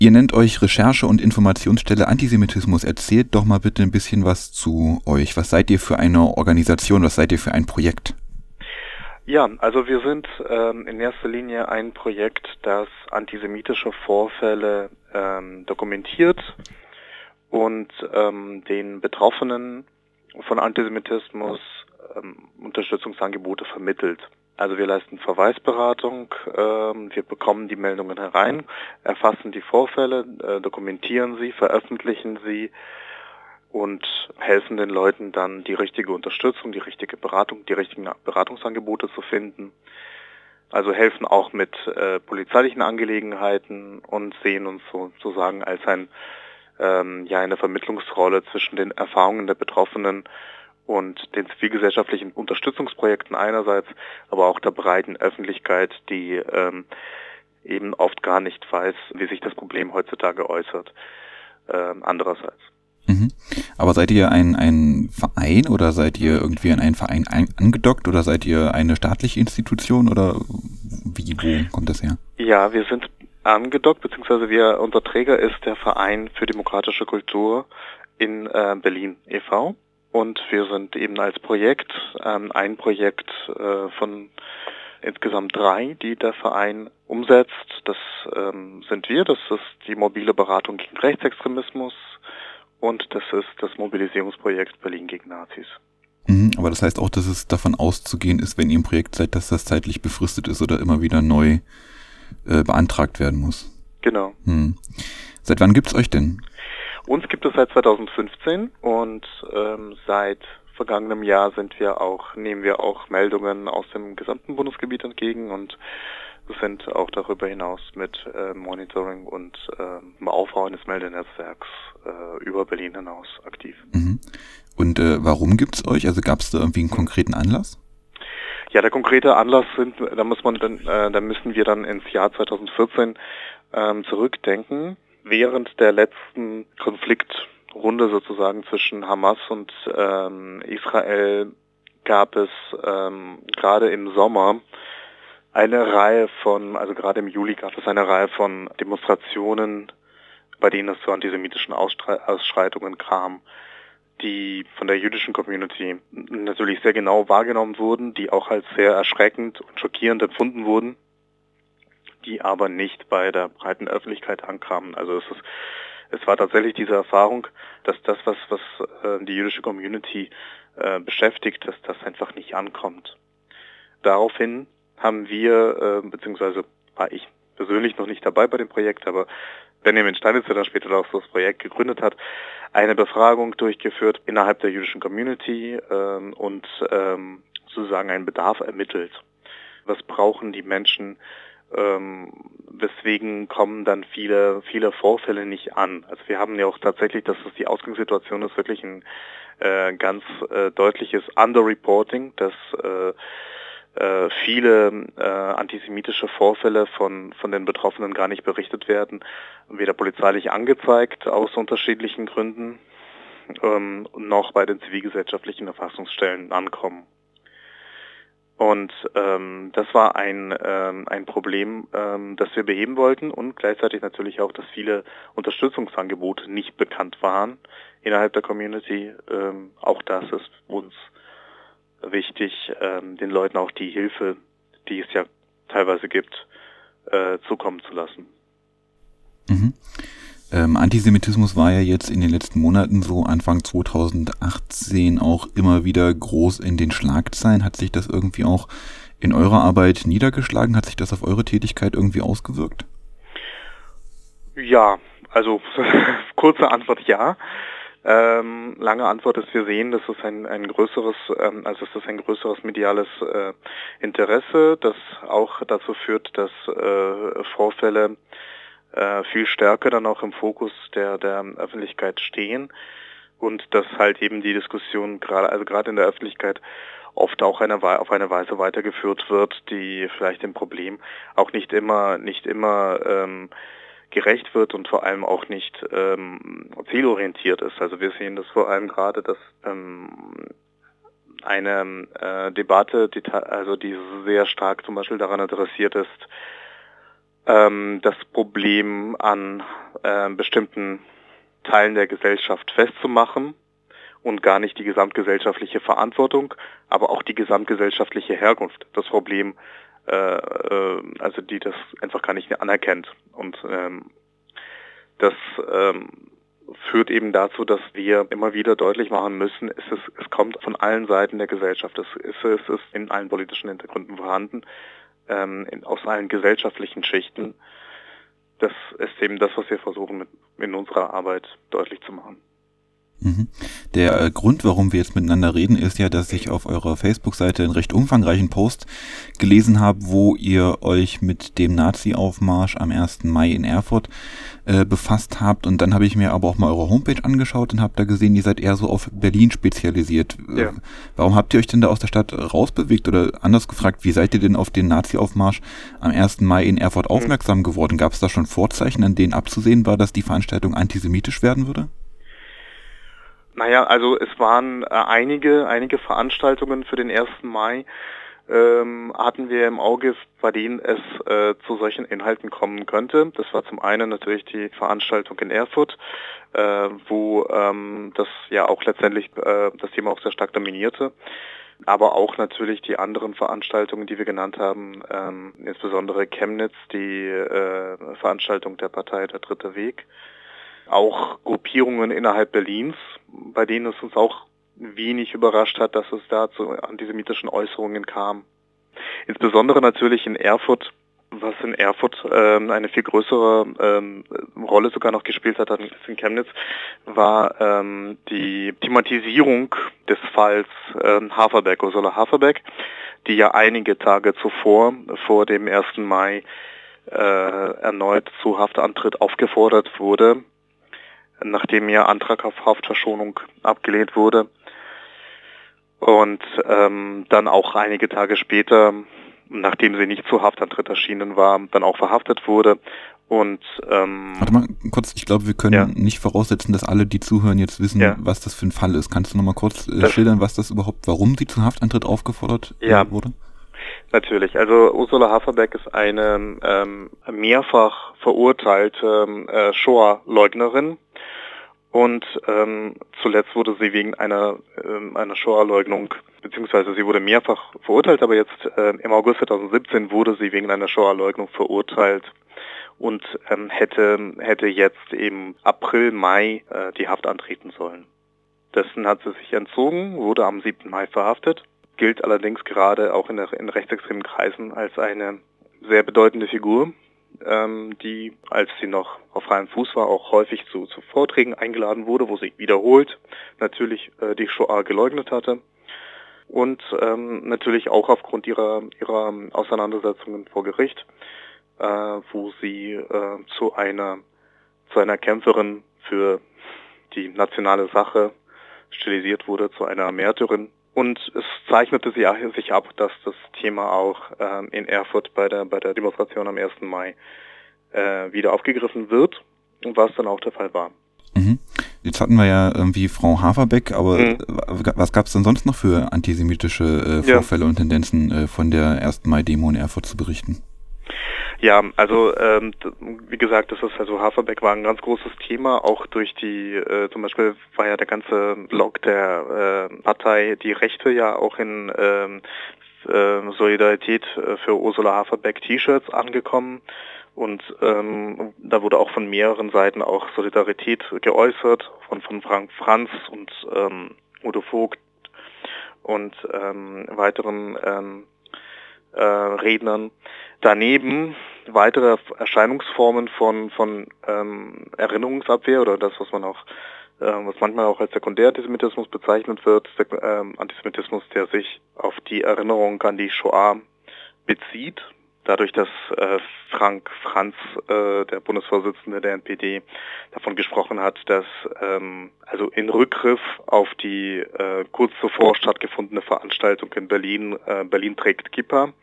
Ihr nennt euch Recherche- und Informationsstelle Antisemitismus. Erzählt doch mal bitte ein bisschen was zu euch. Was seid ihr für eine Organisation? Was seid ihr für ein Projekt? Ja, also wir sind in erster Linie ein Projekt, das antisemitische Vorfälle dokumentiert und den Betroffenen von Antisemitismus Unterstützungsangebote vermittelt. Also wir leisten Verweisberatung, wir bekommen die Meldungen herein, erfassen die Vorfälle, dokumentieren sie, veröffentlichen sie und helfen den Leuten dann, die richtige Unterstützung, die richtige Beratung, die richtigen Beratungsangebote zu finden. Also helfen auch mit polizeilichen Angelegenheiten und sehen uns sozusagen als eine Vermittlungsrolle zwischen den Erfahrungen der Betroffenen und den zivilgesellschaftlichen Unterstützungsprojekten einerseits, aber auch der breiten Öffentlichkeit, die eben oft gar nicht weiß, wie sich das Problem heutzutage äußert, andererseits. Mhm. Aber seid ihr ein Verein oder seid ihr irgendwie an einen Verein angedockt oder seid ihr eine staatliche Institution oder wo kommt das her? Ja, wir sind angedockt, beziehungsweise unser Träger ist der Verein für demokratische Kultur in Berlin e.V. Und wir sind eben als Projekt, ein Projekt von insgesamt 3, die der Verein umsetzt. Das sind wir, das ist die mobile Beratung gegen Rechtsextremismus und das ist das Mobilisierungsprojekt Berlin gegen Nazis. Aber das heißt auch, dass es davon auszugehen ist, wenn ihr im Projekt seid, dass das zeitlich befristet ist oder immer wieder neu beantragt werden muss. Genau. Seit wann gibt's euch denn? Uns gibt es seit 2015 und seit vergangenem Jahr nehmen wir auch Meldungen aus dem gesamten Bundesgebiet entgegen und sind auch darüber hinaus mit Monitoring und Aufbau eines Meldenetzwerks über Berlin hinaus aktiv. Und warum gibt's euch? Also gab es da irgendwie einen konkreten Anlass? Ja, der konkrete Anlass da müssen wir dann ins Jahr 2014 zurückdenken. Während der letzten Konfliktrunde sozusagen zwischen Hamas und Israel gab es gerade im Sommer gerade im Juli gab es eine Reihe von Demonstrationen, bei denen es zu antisemitischen Ausschreitungen kam, die von der jüdischen Community natürlich sehr genau wahrgenommen wurden, die auch als sehr erschreckend und schockierend empfunden wurden, die aber nicht bei der breiten Öffentlichkeit ankamen. Also es war tatsächlich diese Erfahrung, dass das, was die jüdische Community beschäftigt, dass das einfach nicht ankommt. Daraufhin haben wir, beziehungsweise war ich persönlich noch nicht dabei bei dem Projekt, aber Benjamin Steinitz, der dann später auch das Projekt gegründet hat, eine Befragung durchgeführt innerhalb der jüdischen Community und sozusagen einen Bedarf ermittelt. Was brauchen die Menschen? Weswegen kommen dann viele Vorfälle nicht an? Also wir haben ja auch tatsächlich, die Ausgangssituation ist wirklich ein ganz deutliches Underreporting, dass viele antisemitische Vorfälle von den Betroffenen gar nicht berichtet werden, weder polizeilich angezeigt aus unterschiedlichen Gründen, noch bei den zivilgesellschaftlichen Erfassungsstellen ankommen. Und das war ein Problem, das wir beheben wollten und gleichzeitig natürlich auch, dass viele Unterstützungsangebote nicht bekannt waren innerhalb der Community. Auch das ist uns wichtig, den Leuten auch die Hilfe, die es ja teilweise gibt, zukommen zu lassen. Antisemitismus war ja jetzt in den letzten Monaten, so Anfang 2018, auch immer wieder groß in den Schlagzeilen. Hat sich das irgendwie auch in eurer Arbeit niedergeschlagen? Hat sich das auf eure Tätigkeit irgendwie ausgewirkt? Ja, also kurze Antwort ja. Lange Antwort ist, wir sehen, dass es ein größeres mediales Interesse, das auch dazu führt, dass Vorfälle viel stärker dann auch im Fokus der Öffentlichkeit stehen und dass halt eben die Diskussion gerade in der Öffentlichkeit oft auch auf eine Weise weitergeführt wird, die vielleicht dem Problem auch nicht immer gerecht wird und vor allem auch nicht zielorientiert ist. Also wir sehen das vor allem gerade, dass eine Debatte, die sehr stark zum Beispiel daran interessiert ist, das Problem an bestimmten Teilen der Gesellschaft festzumachen und gar nicht die gesamtgesellschaftliche Verantwortung, aber auch die gesamtgesellschaftliche Herkunft. Das Problem, also die das einfach gar nicht anerkennt. Und das führt eben dazu, dass wir immer wieder deutlich machen müssen, es kommt von allen Seiten der Gesellschaft. Es ist in allen politischen Hintergründen vorhanden, aus allen gesellschaftlichen Schichten. Das ist eben das, was wir versuchen in unserer Arbeit deutlich zu machen. Der Grund, warum wir jetzt miteinander reden, ist ja, dass ich auf eurer Facebook-Seite einen recht umfangreichen Post gelesen habe, wo ihr euch mit dem Nazi-Aufmarsch am 1. Mai in Erfurt befasst habt. Und dann habe ich mir aber auch mal eure Homepage angeschaut und habe da gesehen, ihr seid eher so auf Berlin spezialisiert. Ja. Warum habt ihr euch denn da aus der Stadt rausbewegt? Oder anders gefragt, wie seid ihr denn auf den Nazi-Aufmarsch am 1. Mai in Erfurt aufmerksam geworden? Gab es da schon Vorzeichen, an denen abzusehen war, dass die Veranstaltung antisemitisch werden würde? Naja, also es waren einige Veranstaltungen für den 1. Mai, hatten wir im Auge, bei denen es zu solchen Inhalten kommen könnte. Das war zum einen natürlich die Veranstaltung in Erfurt, wo das ja auch letztendlich das Thema auch sehr stark dominierte. Aber auch natürlich die anderen Veranstaltungen, die wir genannt haben, insbesondere Chemnitz, die Veranstaltung der Partei Der Dritte Weg. Auch Gruppierungen innerhalb Berlins, bei denen es uns auch wenig überrascht hat, dass es da zu antisemitischen Äußerungen kam. Insbesondere natürlich in Erfurt, was in Erfurt eine viel größere Rolle sogar noch gespielt hat als in Chemnitz, war die Thematisierung des Falls Haferbeck, Ursula Haferbeck, die ja einige Tage zuvor, vor dem 1. Mai, erneut zu Haftantritt aufgefordert wurde, nachdem ihr Antrag auf Haftverschonung abgelehnt wurde und dann auch einige Tage später, nachdem sie nicht zu Haftantritt erschienen war, dann auch verhaftet wurde. Und warte mal kurz, ich glaube, wir können nicht voraussetzen, dass alle, die zuhören, jetzt wissen, was das für ein Fall ist. Kannst du nochmal kurz schildern, was das überhaupt, warum sie zu Haftantritt aufgefordert wurde? Natürlich. Also Ursula Haferbeck ist eine mehrfach verurteilte Shoah-Leugnerin. Und zuletzt wurde sie wegen einer Shoah-Leugnung, beziehungsweise sie wurde mehrfach verurteilt, aber jetzt im August 2017 wurde sie wegen einer Shoah-Leugnung verurteilt und hätte jetzt im April, Mai die Haft antreten sollen. Dessen hat sie sich entzogen, wurde am 7. Mai verhaftet, gilt allerdings gerade auch in rechtsextremen Kreisen als eine sehr bedeutende Figur, die, als sie noch auf freiem Fuß war, auch häufig zu Vorträgen eingeladen wurde, wo sie wiederholt natürlich die Shoah geleugnet hatte und natürlich auch aufgrund ihrer Auseinandersetzungen vor Gericht, wo sie zu einer Kämpferin für die nationale Sache stilisiert wurde, zu einer Märtyrin. Und es zeichnete sich ab, dass das Thema auch in Erfurt bei der Demonstration am 1. Mai wieder aufgegriffen wird, und was dann auch der Fall war. Jetzt hatten wir ja irgendwie Frau Haferbeck, aber was gab es denn sonst noch für antisemitische Vorfälle und Tendenzen von der 1. Mai-Demo in Erfurt zu berichten? Ja, also wie gesagt, Haferbeck war ein ganz großes Thema, auch durch die, zum Beispiel war ja der ganze Block der Partei Die Rechte ja auch in Solidarität für Ursula Haferbeck T-Shirts angekommen und da wurde auch von mehreren Seiten auch Solidarität geäußert, von Frank Franz und Udo Vogt und weiteren Rednern. Daneben weitere Erscheinungsformen von Erinnerungsabwehr oder das, was manchmal auch als Sekundärantisemitismus bezeichnet wird, Antisemitismus, der sich auf die Erinnerung an die Shoah bezieht. Dadurch, dass Frank Franz, der Bundesvorsitzende der NPD, davon gesprochen hat, dass also in Rückgriff auf die kurz zuvor stattgefundene Veranstaltung in Berlin, Berlin trägt Kippa,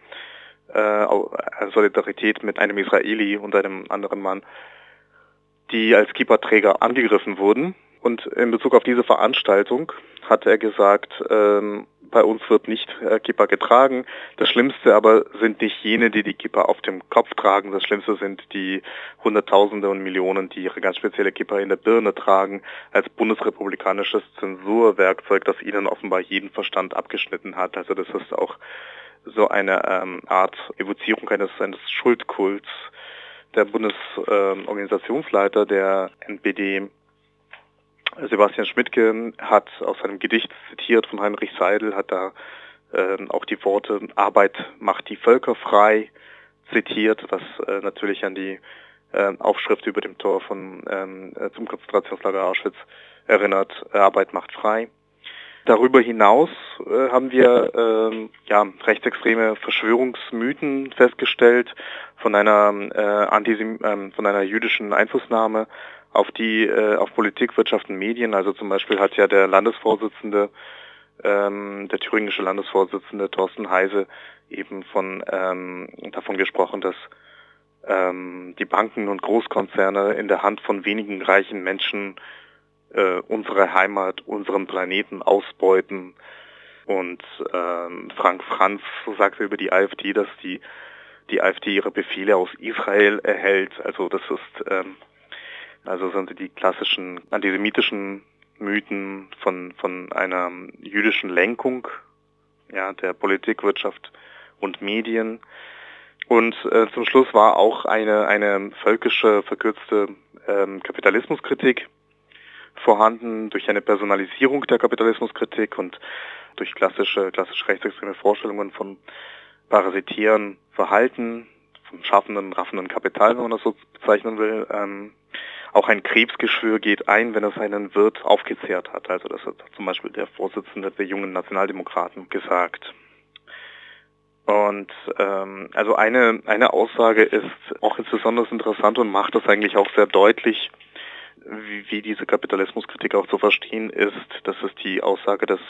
Solidarität mit einem Israeli und einem anderen Mann, die als Kippa-Träger angegriffen wurden. Und in Bezug auf diese Veranstaltung hat er gesagt, bei uns wird nicht Kippa getragen. Das Schlimmste aber sind nicht jene, die die Kippa auf dem Kopf tragen. Das Schlimmste sind die Hunderttausende und Millionen, die ihre ganz spezielle Kippa in der Birne tragen, als bundesrepublikanisches Zensurwerkzeug, das ihnen offenbar jeden Verstand abgeschnitten hat. Also das ist auch so eine Art Evozierung eines Schuldkults. Der Bundesorganisationsleiter der NPD, Sebastian Schmidtke, hat aus seinem Gedicht zitiert von Heinrich Seidel, hat da auch die Worte Arbeit macht die Völker frei zitiert, was natürlich an die Aufschrift über dem Tor von zum Konzentrationslager Auschwitz erinnert, Arbeit macht frei. Darüber hinaus haben wir rechtsextreme Verschwörungsmythen festgestellt von einer von einer jüdischen Einflussnahme auf Politik, Wirtschaft und Medien. Also zum Beispiel hat ja der Landesvorsitzende, der thüringische Landesvorsitzende Thorsten Heise eben davon gesprochen, dass die Banken und Großkonzerne in der Hand von wenigen reichen Menschen unsere Heimat, unseren Planeten ausbeuten. Und Frank Franz sagte über die AfD, dass die AfD ihre Befehle aus Israel erhält. Also das ist sind die klassischen antisemitischen Mythen von einer jüdischen Lenkung, ja, der Politik, Wirtschaft und Medien. Und zum Schluss war auch eine völkische, verkürzte Kapitalismuskritik vorhanden durch eine Personalisierung der Kapitalismuskritik und durch klassisch rechtsextreme Vorstellungen von parasitären Verhalten, vom schaffenden, raffenden Kapital, wenn man das so bezeichnen will. Auch ein Krebsgeschwür geht ein, wenn es einen Wirt aufgezehrt hat. Also das hat zum Beispiel der Vorsitzende der Jungen Nationaldemokraten gesagt. Und also eine Aussage ist auch insbesondere interessant und macht das eigentlich auch sehr deutlich, wie diese Kapitalismuskritik auch zu verstehen ist. Das ist die Aussage des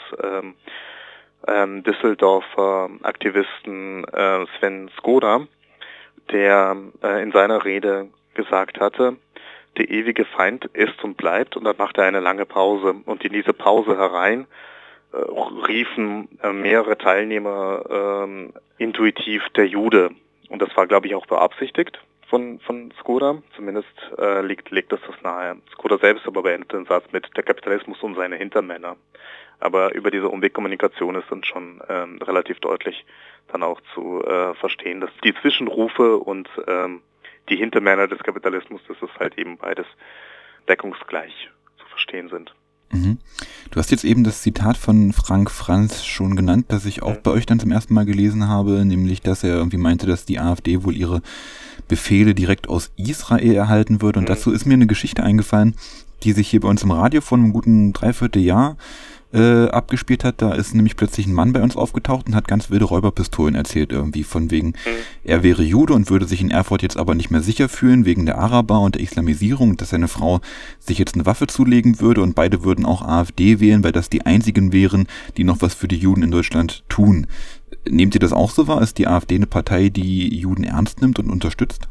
Düsseldorfer Aktivisten Sven Skoda, der in seiner Rede gesagt hatte, der ewige Feind ist und bleibt, und dann machte er eine lange Pause. Und in diese Pause herein riefen mehrere Teilnehmer intuitiv der Jude. Und das war, glaube ich, auch beabsichtigt von Skoda. Zumindest legt das nahe. Skoda selbst aber beendet den Satz mit der Kapitalismus und seine Hintermänner. Aber über diese Umwegkommunikation ist dann schon relativ deutlich dann auch zu verstehen, dass die Zwischenrufe und die Hintermänner des Kapitalismus, dass es halt eben beides deckungsgleich zu verstehen sind. Mhm. Du hast jetzt eben das Zitat von Frank Franz schon genannt, das ich auch bei euch dann zum ersten Mal gelesen habe, nämlich, dass er irgendwie meinte, dass die AfD wohl ihre Befehle direkt aus Israel erhalten würde. Und dazu ist mir eine Geschichte eingefallen, die sich hier bei uns im Radio vor einem guten Dreivierteljahr abgespielt hat. Da ist nämlich plötzlich ein Mann bei uns aufgetaucht und hat ganz wilde Räuberpistolen erzählt irgendwie, von wegen, er wäre Jude und würde sich in Erfurt jetzt aber nicht mehr sicher fühlen wegen der Araber und der Islamisierung, dass seine Frau sich jetzt eine Waffe zulegen würde und beide würden auch AfD wählen, weil das die einzigen wären, die noch was für die Juden in Deutschland tun. Nehmt ihr das auch so wahr? Ist die AfD eine Partei, die Juden ernst nimmt und unterstützt?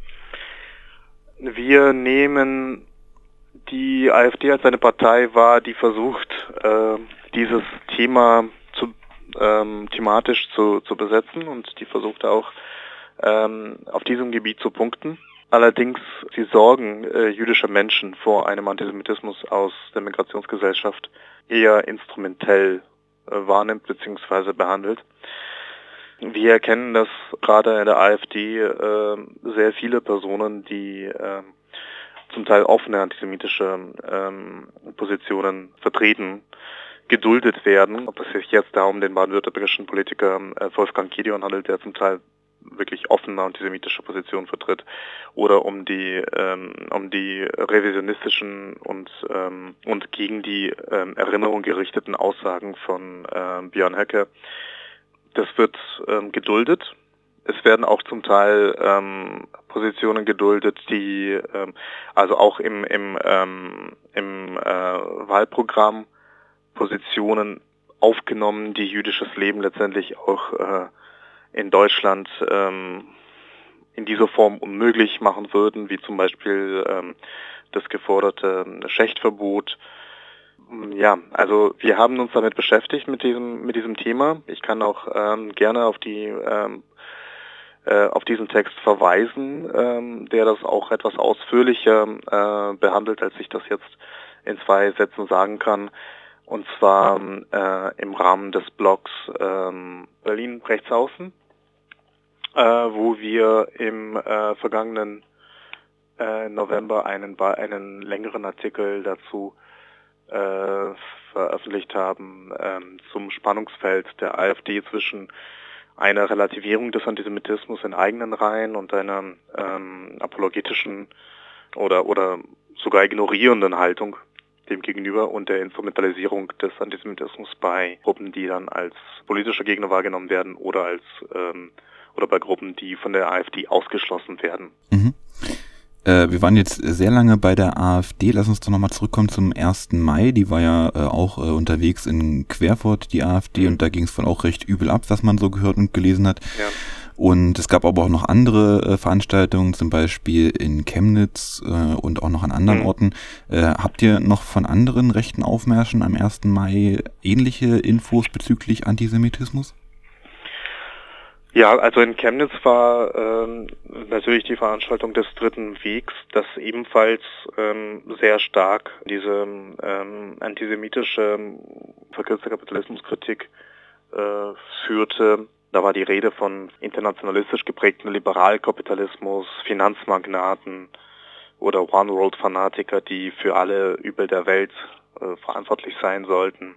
Wir nehmen die AfD als eine Partei wahr, die versucht, dieses Thema thematisch zu besetzen, und die versucht auch auf diesem Gebiet zu punkten. Allerdings, sie sorgen jüdische Menschen vor einem Antisemitismus aus der Migrationsgesellschaft eher instrumentell wahrnimmt bzw. behandelt. Wir erkennen, dass gerade in der AfD sehr viele Personen, die zum Teil offene antisemitische Positionen vertreten, geduldet werden. Ob es sich jetzt da um den baden-württembergischen Politiker Wolfgang Gideon handelt, der zum Teil wirklich offene antisemitische Positionen vertritt, oder um die revisionistischen und gegen die Erinnerung gerichteten Aussagen von Björn Höcke. Das wird geduldet. Es werden auch zum Teil Positionen geduldet, die also auch im Wahlprogramm Positionen aufgenommen, die jüdisches Leben letztendlich auch in Deutschland in dieser Form unmöglich machen würden, wie zum Beispiel das geforderte Schächtverbot, Ja, also wir haben uns damit beschäftigt mit diesem Thema. Ich kann auch gerne auf diesen Text verweisen, der das auch etwas ausführlicher behandelt, als ich das jetzt in 2 Sätzen sagen kann. Und zwar im Rahmen des Blogs Berlin Rechtsaußen, wo wir im vergangenen November einen längeren Artikel dazu veröffentlicht haben zum Spannungsfeld der AfD zwischen einer Relativierung des Antisemitismus in eigenen Reihen und einer apologetischen oder sogar ignorierenden Haltung dem gegenüber und der Instrumentalisierung des Antisemitismus bei Gruppen, die dann als politische Gegner wahrgenommen werden oder bei Gruppen, die von der AfD ausgeschlossen werden. Mhm. Wir waren jetzt sehr lange bei der AfD. Lass uns doch nochmal zurückkommen zum 1. Mai. Die war ja auch unterwegs in Querfurt, die AfD, und da ging es wohl auch recht übel ab, was man so gehört und gelesen hat. Ja. Und es gab aber auch noch andere Veranstaltungen, zum Beispiel in Chemnitz und auch noch an anderen Orten. Habt ihr noch von anderen rechten Aufmärschen am 1. Mai ähnliche Infos bezüglich Antisemitismus? Ja, also in Chemnitz war natürlich die Veranstaltung des Dritten Wegs, das ebenfalls sehr stark diese antisemitische verkürzte Kapitalismuskritik führte. Da war die Rede von internationalistisch geprägten Liberalkapitalismus, Finanzmagnaten oder One-World-Fanatiker, die für alle Übel der Welt verantwortlich sein sollten.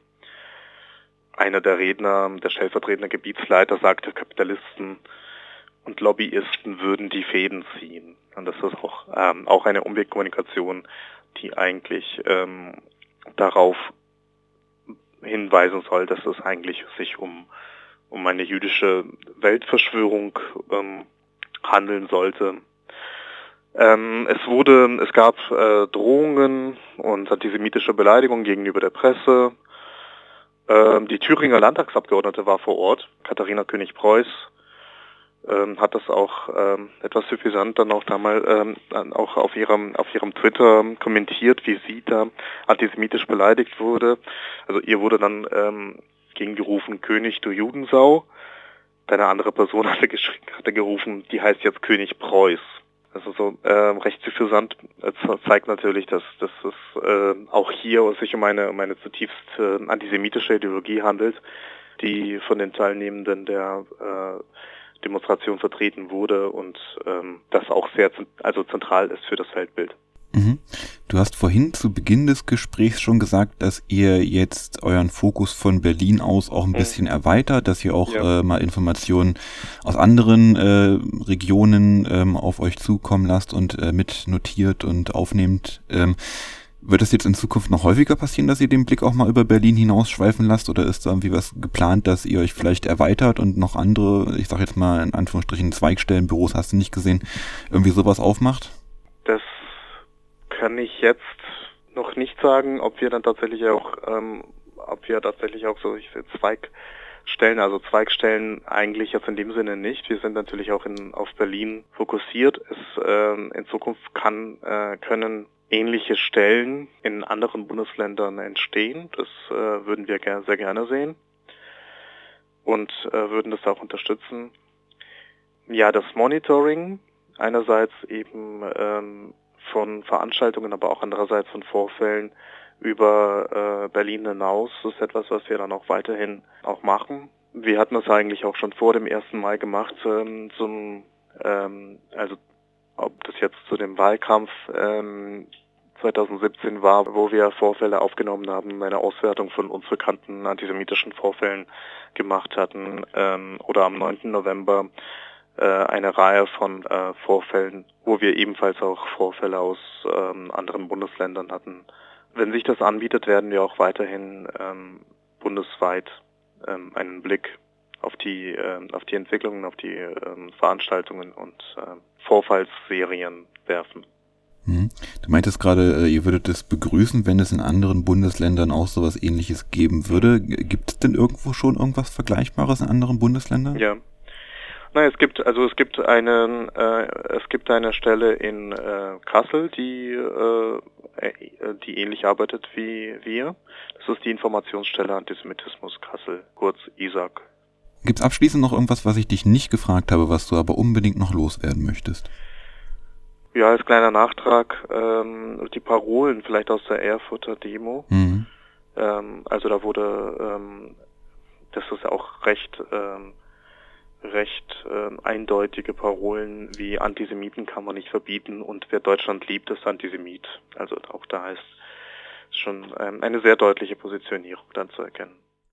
Einer der Redner, der stellvertretende Gebietsleiter, sagte, Kapitalisten und Lobbyisten würden die Fäden ziehen. Und das ist auch eine Umwegkommunikation, die eigentlich darauf hinweisen soll, dass es eigentlich sich um eine jüdische Weltverschwörung handeln sollte. Es gab Drohungen und antisemitische Beleidigungen gegenüber der Presse. Die Thüringer Landtagsabgeordnete war vor Ort, Katharina König-Preuß, hat das auch etwas suffisant dann auch damals auch auf ihrem Twitter kommentiert, wie sie da antisemitisch beleidigt wurde. Also ihr wurde dann gegengerufen, König, du Judensau. Eine andere Person hatte gerufen, die heißt jetzt König Preuß. Also so recht suffisant zeigt natürlich, dass es auch hier sich um eine zutiefst antisemitische Ideologie handelt, die von den Teilnehmenden der Demonstration vertreten wurde und das auch sehr zentral ist für das Weltbild. Mhm. Du hast vorhin zu Beginn des Gesprächs schon gesagt, dass ihr jetzt euren Fokus von Berlin aus auch ein bisschen erweitert, dass ihr auch mal Informationen aus anderen Regionen auf euch zukommen lasst und mit notiert und aufnehmt. Wird das jetzt in Zukunft noch häufiger passieren, dass ihr den Blick auch mal über Berlin hinaus schweifen lasst, oder ist da irgendwie was geplant, dass ihr euch vielleicht erweitert und noch andere, ich sag jetzt mal in Anführungsstrichen Zweigstellen, Büros hast du nicht gesehen, irgendwie sowas aufmacht? Das kann ich jetzt noch nicht sagen, ob wir tatsächlich auch solche Zweigstellen eigentlich jetzt in dem Sinne nicht. Wir sind natürlich auch auf Berlin fokussiert. In Zukunft können ähnliche Stellen in anderen Bundesländern entstehen. Das würden wir sehr gerne sehen und würden das auch unterstützen. Ja, das Monitoring einerseits eben von Veranstaltungen, aber auch andererseits von Vorfällen über Berlin hinaus ist etwas, was wir dann auch weiterhin auch machen. Wir hatten das eigentlich auch schon vor dem 1. Mai gemacht, also ob das jetzt zu dem Wahlkampf 2017 war, wo wir Vorfälle aufgenommen haben, eine Auswertung von uns bekannten antisemitischen Vorfällen gemacht hatten, oder am 9. November eine Reihe von Vorfällen, wo wir ebenfalls auch Vorfälle aus anderen Bundesländern hatten. Wenn sich das anbietet, werden wir auch weiterhin bundesweit einen Blick auf die Entwicklungen, auf die Veranstaltungen und Vorfallsserien werfen. Du meintest gerade, ihr würdet es begrüßen, wenn es in anderen Bundesländern auch sowas Ähnliches geben würde. Gibt es denn irgendwo schon irgendwas Vergleichbares in anderen Bundesländern? Ja. Nein, es gibt eine Stelle in Kassel, die die ähnlich arbeitet wie wir. Das ist die Informationsstelle Antisemitismus Kassel, kurz ISAK. Gibt's abschließend noch irgendwas, was ich dich nicht gefragt habe, was du aber unbedingt noch loswerden möchtest? Ja, als kleiner Nachtrag, die Parolen vielleicht aus der Erfurter Demo. Mhm. Also da wurde, das ist ja auch recht eindeutige Parolen wie Antisemiten kann man nicht verbieten und wer Deutschland liebt, ist Antisemit. Also auch da ist schon eine sehr deutliche Positionierung dann zu erkennen.